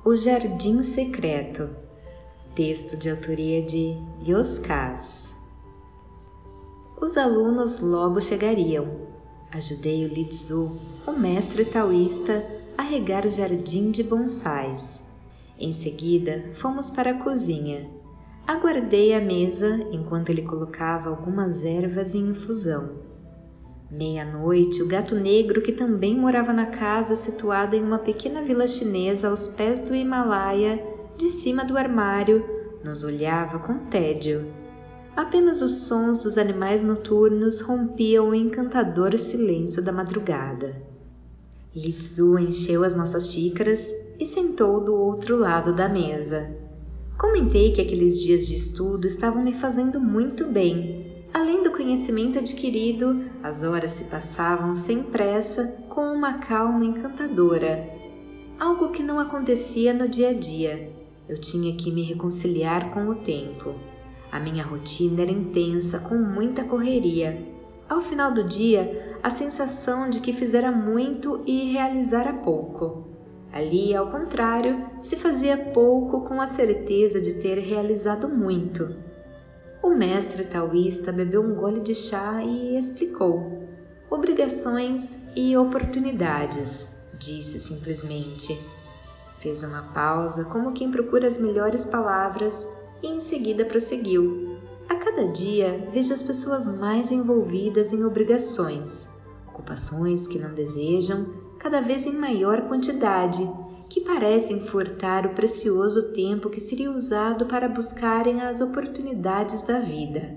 O Jardim Secreto. Texto de autoria de Yoskaz. Os alunos logo chegariam. Ajudei o Litsu, o mestre taoísta, a regar o jardim de bonsais. Em seguida, fomos para a cozinha. Aguardei à mesa enquanto ele colocava algumas ervas em infusão. Meia-noite, o gato negro, que também morava na casa situada em uma pequena vila chinesa aos pés do Himalaia, de cima do armário, nos olhava com tédio. Apenas os sons dos animais noturnos rompiam o encantador silêncio da madrugada. Litsu encheu as nossas xícaras e sentou do outro lado da mesa. Comentei que aqueles dias de estudo estavam me fazendo muito bem. Além do conhecimento adquirido, as horas se passavam sem pressa, com uma calma encantadora. Algo que não acontecia no dia a dia. Eu tinha que me reconciliar com o tempo. A minha rotina era intensa, com muita correria. Ao final do dia, a sensação de que fizera muito e realizara pouco. Ali, ao contrário, se fazia pouco com a certeza de ter realizado muito. O mestre taoísta bebeu um gole de chá e explicou. Obrigações e oportunidades, disse simplesmente. Fez uma pausa, como quem procura as melhores palavras, e em seguida prosseguiu. A cada dia vejo as pessoas mais envolvidas em obrigações, ocupações que não desejam, cada vez em maior quantidade, que parecem furtar o precioso tempo que seria usado para buscarem as oportunidades da vida.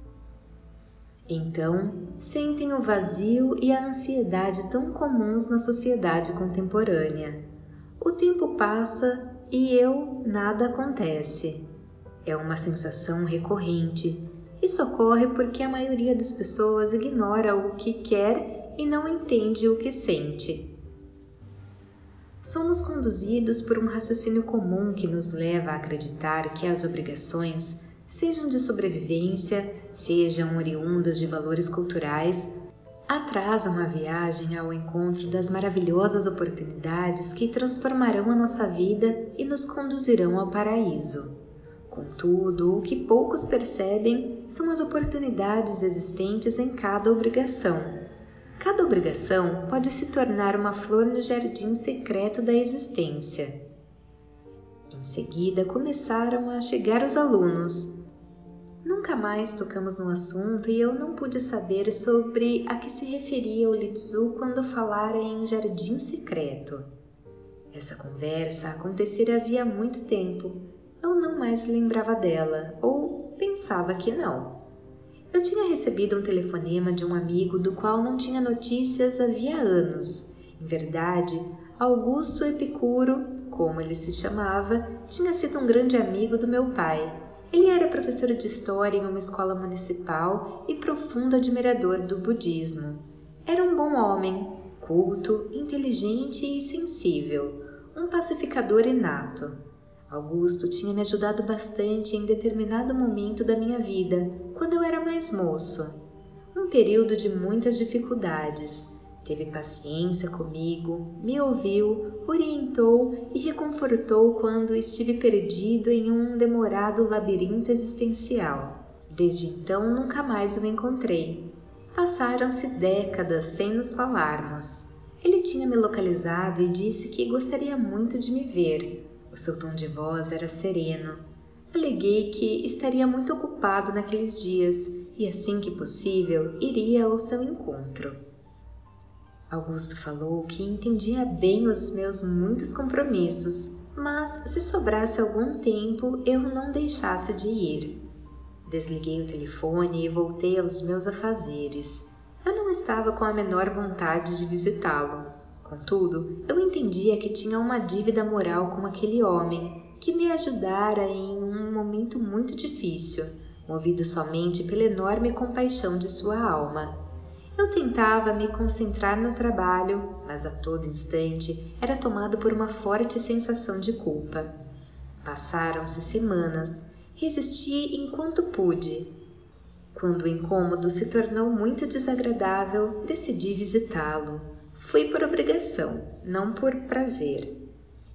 Então, sentem o vazio e a ansiedade tão comuns na sociedade contemporânea. O tempo passa e nada acontece. É uma sensação recorrente. Isso ocorre porque a maioria das pessoas ignora o que quer e não entende o que sente. Somos conduzidos por um raciocínio comum que nos leva a acreditar que as obrigações, sejam de sobrevivência, sejam oriundas de valores culturais, atrasam a viagem ao encontro das maravilhosas oportunidades que transformarão a nossa vida e nos conduzirão ao paraíso. Contudo, o que poucos percebem são as oportunidades existentes em cada obrigação. Cada obrigação pode se tornar uma flor no jardim secreto da existência. Em seguida, começaram a chegar os alunos. Nunca mais tocamos no assunto e eu não pude saber sobre a que se referia o Litsu quando falara em jardim secreto. Essa conversa acontecera havia muito tempo. Eu não mais lembrava dela, ou pensava que não. Eu tinha recebido um telefonema de um amigo do qual não tinha notícias havia anos. Em verdade, Augusto Epicuro, como ele se chamava, tinha sido um grande amigo do meu pai. Ele era professor de história em uma escola municipal e profundo admirador do budismo. Era um bom homem, culto, inteligente e sensível, um pacificador inato. Augusto tinha me ajudado bastante em determinado momento da minha vida, quando eu era mais moço. Um período de muitas dificuldades. Teve paciência comigo, me ouviu, orientou e reconfortou quando estive perdido em um demorado labirinto existencial. Desde então nunca mais o encontrei. Passaram-se décadas sem nos falarmos. Ele tinha me localizado e disse que gostaria muito de me ver. O seu tom de voz era sereno. Aleguei que estaria muito ocupado naqueles dias e, assim que possível, iria ao seu encontro. Augusto falou que entendia bem os meus muitos compromissos, mas se sobrasse algum tempo, eu não deixasse de ir. Desliguei o telefone e voltei aos meus afazeres. Eu não estava com a menor vontade de visitá-lo. Contudo, eu entendia que tinha uma dívida moral com aquele homem, que me ajudara em um momento muito difícil, movido somente pela enorme compaixão de sua alma. Eu tentava me concentrar no trabalho, mas a todo instante era tomado por uma forte sensação de culpa. Passaram-se semanas, resisti enquanto pude. Quando o incômodo se tornou muito desagradável, decidi visitá-lo. Fui por obrigação, não por prazer.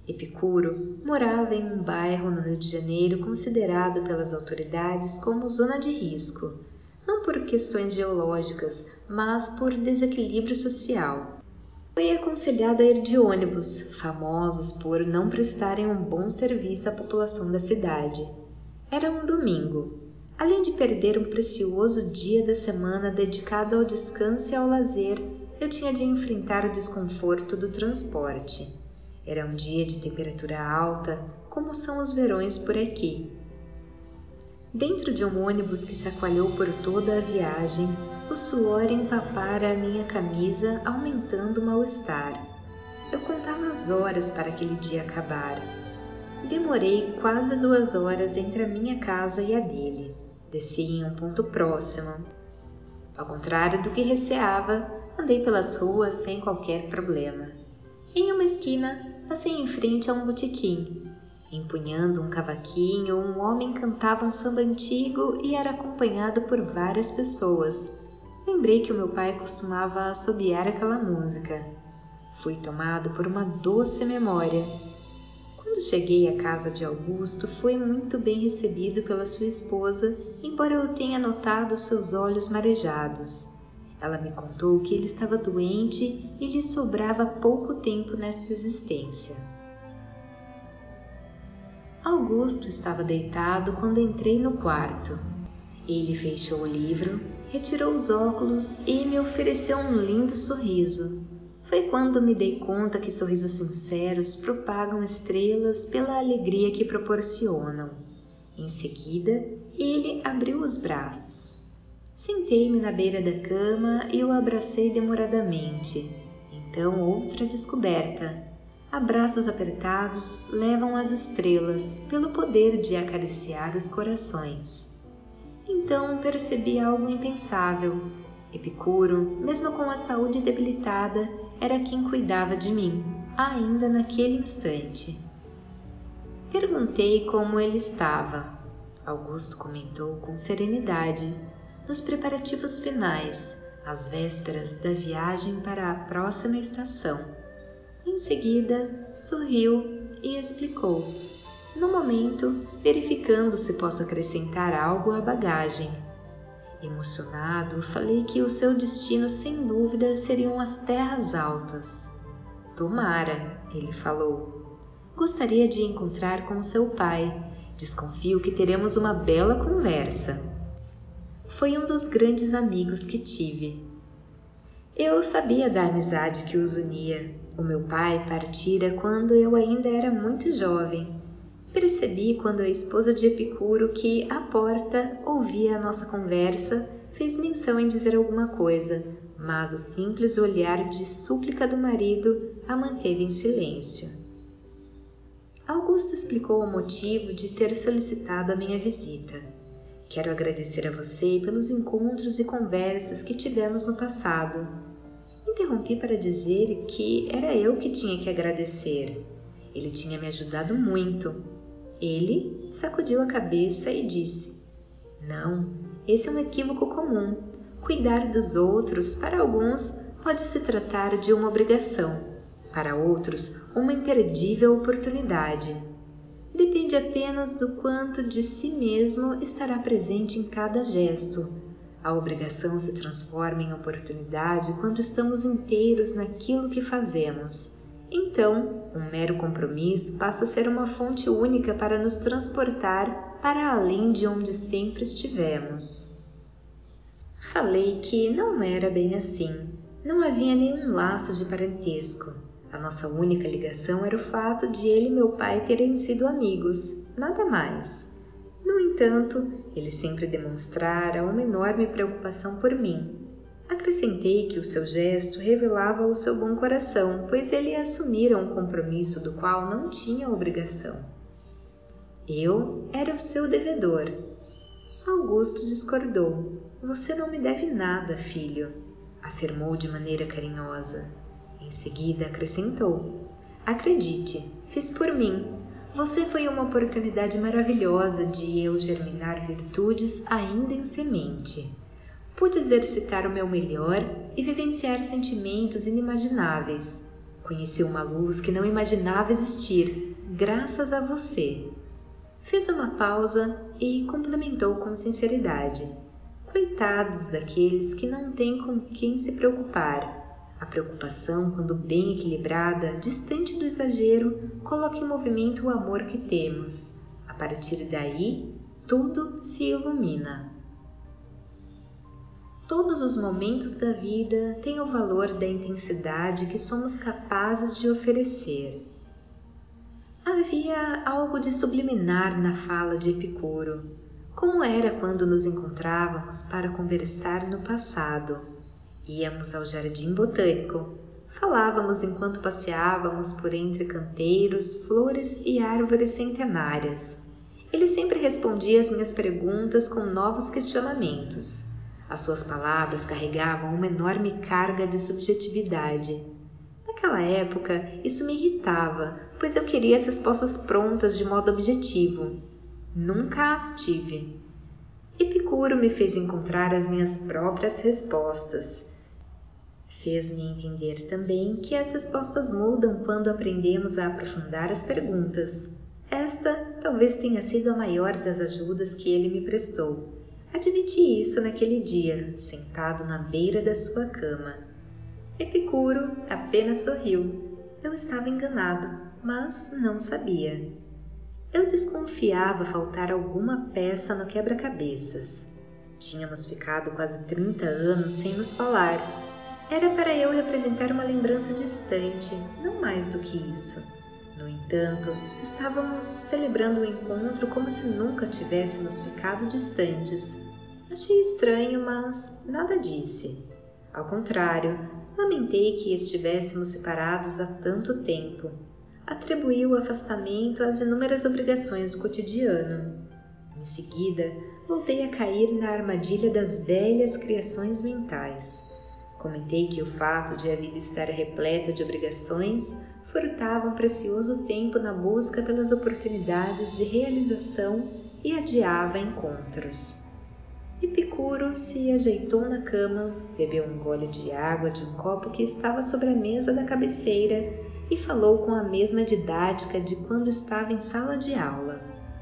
Epicuro morava em um bairro no Rio de Janeiro considerado pelas autoridades como zona de risco, não por questões geológicas, mas por desequilíbrio social. Foi aconselhado a ir de ônibus, famosos por não prestarem um bom serviço à população da cidade. Era um domingo. Além de perder um precioso dia da semana dedicado ao descanso e ao lazer, eu tinha de enfrentar o desconforto do transporte. Era um dia de temperatura alta, como são os verões por aqui. Dentro de um ônibus que chacoalhou por toda a viagem, o suor empapara a minha camisa, aumentando o mal-estar. Eu contava as horas para aquele dia acabar. Demorei quase 2 horas entre a minha casa e a dele. Desci em um ponto próximo. Ao contrário do que receava, andei pelas ruas sem qualquer problema. Em uma esquina, passei em frente a um botequim. Empunhando um cavaquinho, um homem cantava um samba antigo e era acompanhado por várias pessoas. Lembrei que o meu pai costumava assobiar aquela música. Fui tomado por uma doce memória. Quando cheguei à casa de Augusto, fui muito bem recebido pela sua esposa, embora eu tenha notado seus olhos marejados. Ela me contou que ele estava doente e lhe sobrava pouco tempo nesta existência. Augusto estava deitado quando entrei no quarto. Ele fechou o livro, retirou os óculos e me ofereceu um lindo sorriso. Foi quando me dei conta que sorrisos sinceros propagam estrelas pela alegria que proporcionam. Em seguida, ele abriu os braços. Sentei-me na beira da cama e o abracei demoradamente. Então, outra descoberta. Abraços apertados levam às estrelas pelo poder de acariciar os corações. Então percebi algo impensável. Epicuro, mesmo com a saúde debilitada, era quem cuidava de mim, ainda naquele instante. Perguntei como ele estava. Augusto comentou com serenidade, nos preparativos finais, às vésperas da viagem para a próxima estação. Em seguida, sorriu e explicou, no momento, verificando se posso acrescentar algo à bagagem. Emocionado, falei que o seu destino sem dúvida seriam as terras altas. Tomara, ele falou. Gostaria de encontrar com seu pai. Desconfio que teremos uma bela conversa. Foi um dos grandes amigos que tive. Eu sabia da amizade que os unia. O meu pai partira quando eu ainda era muito jovem. Percebi quando a esposa de Epicuro, que, à porta, ouvia a nossa conversa, fez menção em dizer alguma coisa, mas o simples olhar de súplica do marido a manteve em silêncio. Augusto explicou o motivo de ter solicitado a minha visita. Quero agradecer a você pelos encontros e conversas que tivemos no passado. Interrompi para dizer que era eu que tinha que agradecer. Ele tinha me ajudado muito. Ele sacudiu a cabeça e disse, não, esse é um equívoco comum. Cuidar dos outros, para alguns, pode se tratar de uma obrigação. Para outros, uma imperdível oportunidade. Depende apenas do quanto de si mesmo estará presente em cada gesto. A obrigação se transforma em oportunidade quando estamos inteiros naquilo que fazemos. Então, um mero compromisso passa a ser uma fonte única para nos transportar para além de onde sempre estivemos. Falei que não era bem assim. Não havia nenhum laço de parentesco. A nossa única ligação era o fato de ele e meu pai terem sido amigos, nada mais. No entanto, ele sempre demonstrara uma enorme preocupação por mim. Acrescentei que o seu gesto revelava o seu bom coração, pois ele assumira um compromisso do qual não tinha obrigação. Eu era o seu devedor. Augusto discordou. Você não me deve nada, filho, afirmou de maneira carinhosa. Em seguida acrescentou, acredite, fiz por mim. Você foi uma oportunidade maravilhosa de eu germinar virtudes ainda em semente. Pude exercitar o meu melhor e vivenciar sentimentos inimagináveis. Conheci uma luz que não imaginava existir, graças a você. Fez uma pausa e complementou com sinceridade. Coitados daqueles que não têm com quem se preocupar. A preocupação, quando bem equilibrada, distante do exagero, coloca em movimento o amor que temos. A partir daí, tudo se ilumina. Todos os momentos da vida têm o valor da intensidade que somos capazes de oferecer. Havia algo de subliminar na fala de Epicuro, como era quando nos encontrávamos para conversar no passado. Íamos ao jardim botânico, falávamos enquanto passeávamos por entre canteiros, flores e árvores centenárias. Ele sempre respondia às minhas perguntas com novos questionamentos. As suas palavras carregavam uma enorme carga de subjetividade. Naquela época, isso me irritava, pois eu queria as respostas prontas de modo objetivo. Nunca as tive. Epicuro me fez encontrar as minhas próprias respostas. Fez-me entender também que as respostas mudam quando aprendemos a aprofundar as perguntas. Esta talvez tenha sido a maior das ajudas que ele me prestou. Admiti isso naquele dia, sentado na beira da sua cama. Epicuro apenas sorriu. Eu estava enganado, mas não sabia. Eu desconfiava faltar alguma peça no quebra-cabeças. Tínhamos ficado quase 30 anos sem nos falar. Era para eu representar uma lembrança distante, não mais do que isso. No entanto, estávamos celebrando o encontro como se nunca tivéssemos ficado distantes. Achei estranho, mas nada disse. Ao contrário, lamentei que estivéssemos separados há tanto tempo. Atribuí o afastamento às inúmeras obrigações do cotidiano. Em seguida, voltei a cair na armadilha das velhas criações mentais. Comentei que o fato de a vida estar repleta de obrigações furtava um precioso tempo na busca pelas oportunidades de realização e adiava encontros. Epicuro se ajeitou na cama, bebeu um gole de água de um copo que estava sobre a mesa da cabeceira e falou com a mesma didática de quando estava em sala de aula.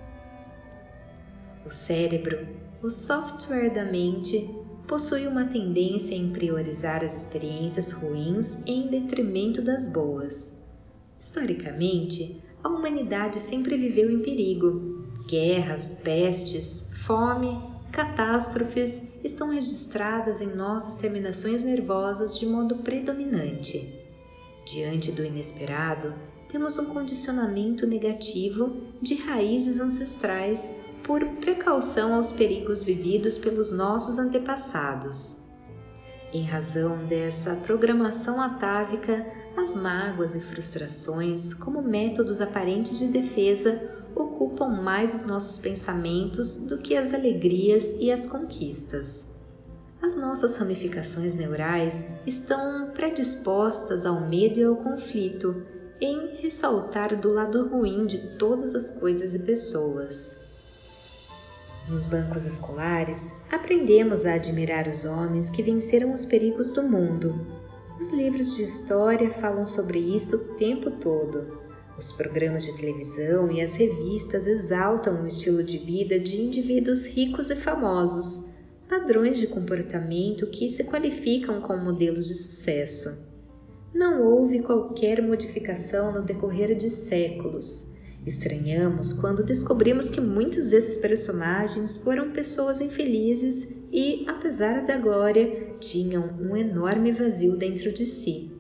O cérebro, o software da mente, possui uma tendência em priorizar as experiências ruins em detrimento das boas. Historicamente, a humanidade sempre viveu em perigo. Guerras, pestes, fome, catástrofes estão registradas em nossas terminações nervosas de modo predominante. Diante do inesperado, temos um condicionamento negativo de raízes ancestrais por precaução aos perigos vividos pelos nossos antepassados. Em razão dessa programação atávica, as mágoas e frustrações, como métodos aparentes de defesa, ocupam mais os nossos pensamentos do que as alegrias e as conquistas. As nossas ramificações neurais estão predispostas ao medo e ao conflito, em ressaltar do lado ruim de todas as coisas e pessoas. Nos bancos escolares, aprendemos a admirar os homens que venceram os perigos do mundo. Os livros de história falam sobre isso o tempo todo. Os programas de televisão e as revistas exaltam o estilo de vida de indivíduos ricos e famosos, padrões de comportamento que se qualificam como modelos de sucesso. Não houve qualquer modificação no decorrer de séculos. Estranhamos quando descobrimos que muitos desses personagens foram pessoas infelizes e, apesar da glória, tinham um enorme vazio dentro de si.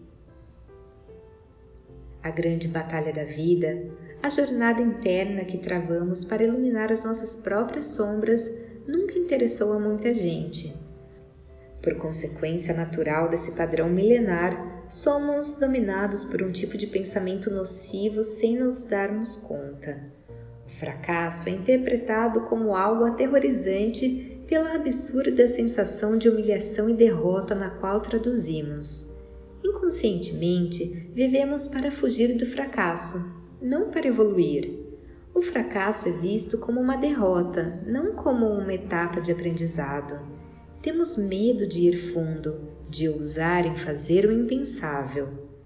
A grande batalha da vida, a jornada interna que travamos para iluminar as nossas próprias sombras, nunca interessou a muita gente. Por consequência natural desse padrão milenar, somos dominados por um tipo de pensamento nocivo sem nos darmos conta. O fracasso é interpretado como algo aterrorizante pela absurda sensação de humilhação e derrota na qual traduzimos. Inconscientemente, vivemos para fugir do fracasso, não para evoluir. O fracasso é visto como uma derrota, não como uma etapa de aprendizado. Temos medo de ir fundo, de ousar em fazer o impensável.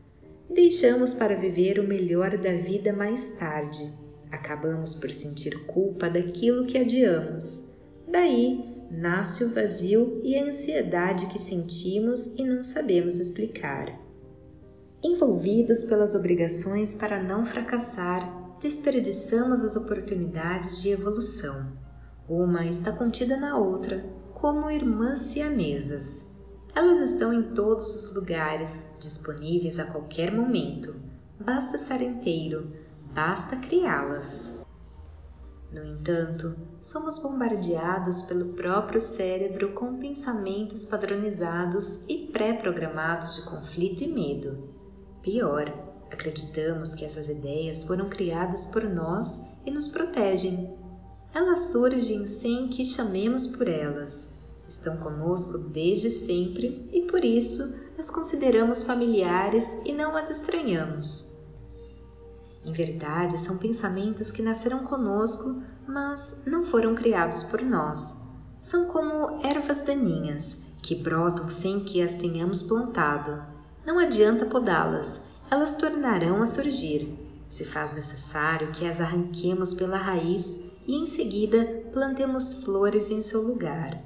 Deixamos para viver o melhor da vida mais tarde. Acabamos por sentir culpa daquilo que adiamos. Daí nasce o vazio e a ansiedade que sentimos e não sabemos explicar. Envolvidos pelas obrigações para não fracassar, desperdiçamos as oportunidades de evolução. Uma está contida na outra, como irmãs siamesas. Elas estão em todos os lugares, disponíveis a qualquer momento. Basta estar inteiro, basta criá-las. No entanto, somos bombardeados pelo próprio cérebro com pensamentos padronizados e pré-programados de conflito e medo. Pior, acreditamos que essas ideias foram criadas por nós e nos protegem. Elas surgem sem que chamemos por elas. Estão conosco desde sempre e por isso as consideramos familiares e não as estranhamos. Em verdade, são pensamentos que nasceram conosco, mas não foram criados por nós. São como ervas daninhas, que brotam sem que as tenhamos plantado. Não adianta podá-las, elas tornarão a surgir. Se faz necessário que as arranquemos pela raiz e em seguida plantemos flores em seu lugar.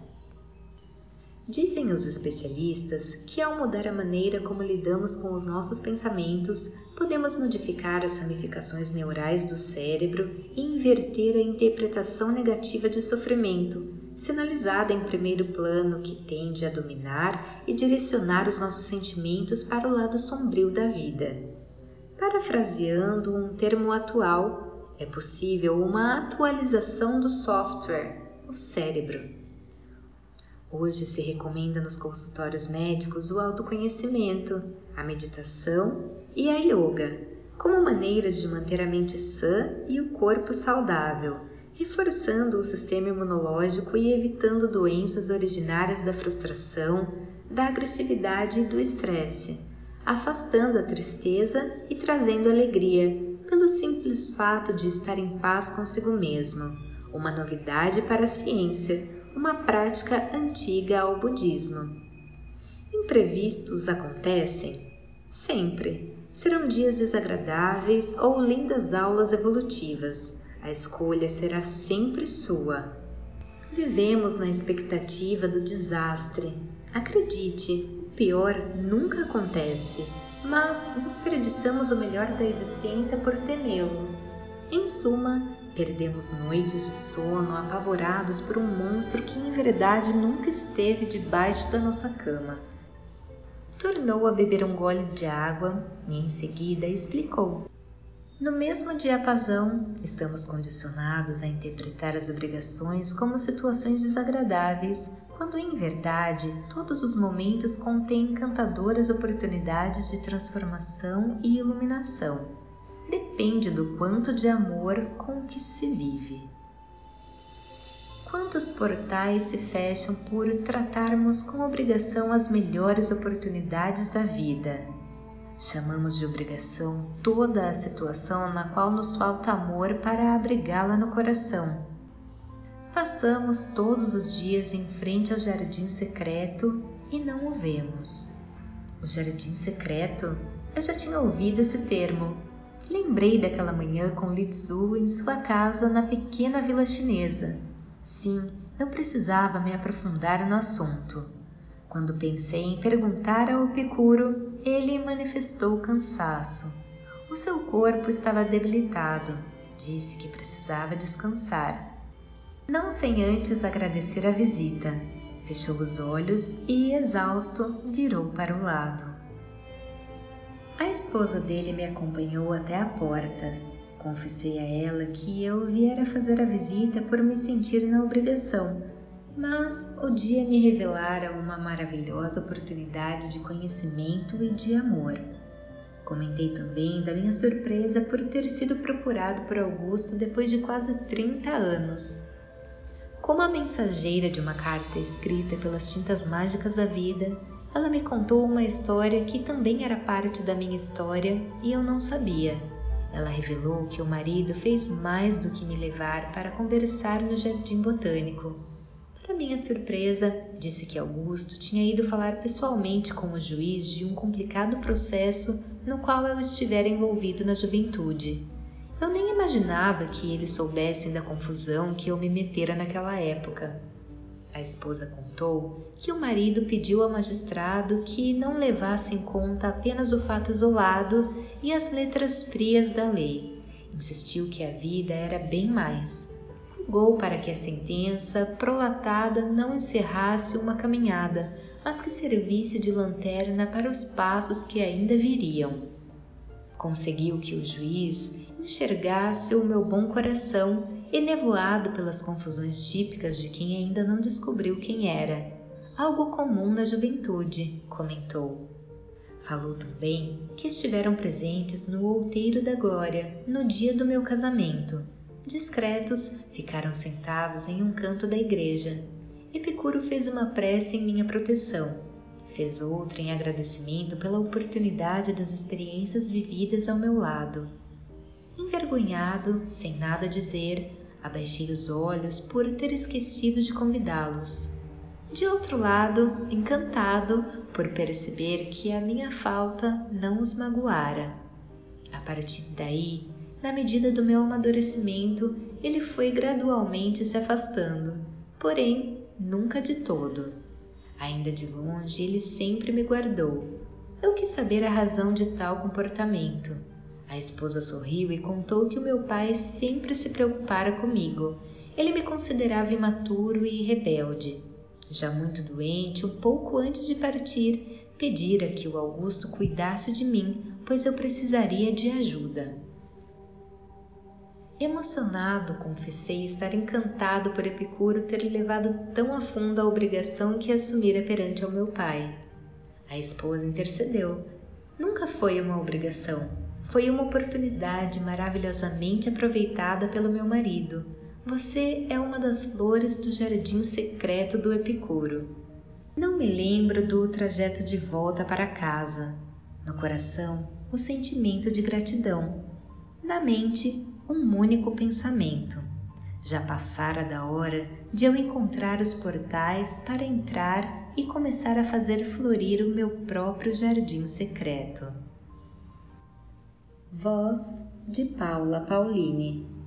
Dizem os especialistas que ao mudar a maneira como lidamos com os nossos pensamentos, podemos modificar as ramificações neurais do cérebro e inverter a interpretação negativa de sofrimento, sinalizada em primeiro plano que tende a dominar e direcionar os nossos sentimentos para o lado sombrio da vida. Parafraseando um termo atual, é possível uma atualização do software, o cérebro. Hoje se recomenda nos consultórios médicos o autoconhecimento, a meditação e a yoga, como maneiras de manter a mente sã e o corpo saudável, reforçando o sistema imunológico e evitando doenças originárias da frustração, da agressividade e do estresse, afastando a tristeza e trazendo alegria, pelo simples fato de estar em paz consigo mesmo, uma novidade para a ciência, uma prática antiga ao budismo. Imprevistos acontecem? Sempre. Serão dias desagradáveis ou lindas aulas evolutivas. A escolha será sempre sua. Vivemos na expectativa do desastre. Acredite, o pior nunca acontece, mas desperdiçamos o melhor da existência por temê-lo. Em suma, perdemos noites de sono apavorados por um monstro que em verdade nunca esteve debaixo da nossa cama. Tornou a beber um gole de água e em seguida explicou. No mesmo diapasão, estamos condicionados a interpretar as obrigações como situações desagradáveis, quando em verdade todos os momentos contêm encantadoras oportunidades de transformação e iluminação. Depende do quanto de amor com que se vive. Quantos portais se fecham por tratarmos com obrigação as melhores oportunidades da vida? Chamamos de obrigação toda a situação na qual nos falta amor para abrigá-la no coração. Passamos todos os dias em frente ao jardim secreto e não o vemos. O jardim secreto? Eu já tinha ouvido esse termo. Lembrei daquela manhã com Li Tzu em sua casa na pequena vila chinesa. Sim, eu precisava me aprofundar no assunto. Quando pensei em perguntar ao Epicuro, ele manifestou cansaço. O seu corpo estava debilitado. Disse que precisava descansar. Não sem antes agradecer a visita. Fechou os olhos e, exausto, virou para o lado. A esposa dele me acompanhou até a porta. Confessei a ela que eu viera fazer a visita por me sentir na obrigação, mas o dia me revelara uma maravilhosa oportunidade de conhecimento e de amor. Comentei também da minha surpresa por ter sido procurado por Augusto depois de quase 30 anos. Como a mensageira de uma carta escrita pelas tintas mágicas da vida, ela me contou uma história que também era parte da minha história e eu não sabia. Ela revelou que o marido fez mais do que me levar para conversar no jardim botânico. Para minha surpresa, disse que Augusto tinha ido falar pessoalmente com o juiz de um complicado processo no qual eu estivera envolvido na juventude. Eu nem imaginava que eles soubessem da confusão que eu me metera naquela época. A esposa contou que o marido pediu ao magistrado que não levasse em conta apenas o fato isolado e as letras frias da lei. Insistiu que a vida era bem mais. Rogou para que a sentença prolatada não encerrasse uma caminhada, mas que servisse de lanterna para os passos que ainda viriam. Conseguiu que o juiz enxergasse o meu bom coração, enevoado pelas confusões típicas de quem ainda não descobriu quem era. Algo comum na juventude, comentou. Falou também que estiveram presentes no outeiro da glória, no dia do meu casamento. Discretos, ficaram sentados em um canto da igreja. Epicuro fez uma prece em minha proteção. Fez outra em agradecimento pela oportunidade das experiências vividas ao meu lado. Envergonhado, sem nada dizer, abaixei os olhos por ter esquecido de convidá-los. De outro lado, encantado por perceber que a minha falta não os magoara. A partir daí, na medida do meu amadurecimento, ele foi gradualmente se afastando, porém, nunca de todo. Ainda de longe, ele sempre me guardou. Eu quis saber a razão de tal comportamento. A esposa sorriu e contou que o meu pai sempre se preocupara comigo. Ele me considerava imaturo e rebelde. Já muito doente, um pouco antes de partir, pedira que o Augusto cuidasse de mim, pois eu precisaria de ajuda. Emocionado, confessei estar encantado por Epicuro ter levado tão a fundo a obrigação que assumira perante ao meu pai. A esposa intercedeu. Nunca foi uma obrigação. Foi uma oportunidade maravilhosamente aproveitada pelo meu marido. Você é uma das flores do jardim secreto do Epicuro. Não me lembro do trajeto de volta para casa. No coração, o sentimento de gratidão. Na mente, um único pensamento. Já passara da hora de eu encontrar os portais para entrar e começar a fazer florir o meu próprio jardim secreto. Voz de Paula Pauline.